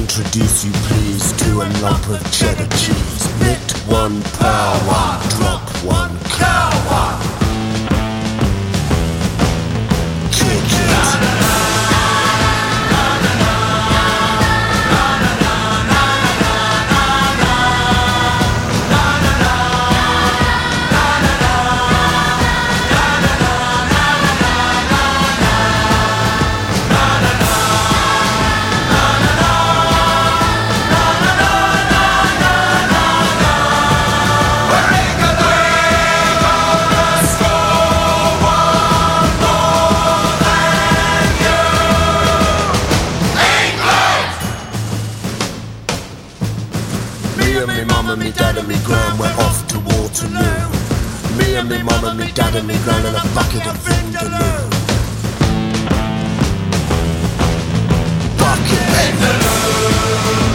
introduce you please to a lump of cheddar cheese. Knit one, power one, drop one, cow one. Kick it. Me mum and me dad and me gran went off to Waterloo. Me and me mum and me dad and me gran and a bucket of Vindaloo. Bucket Vindaloo.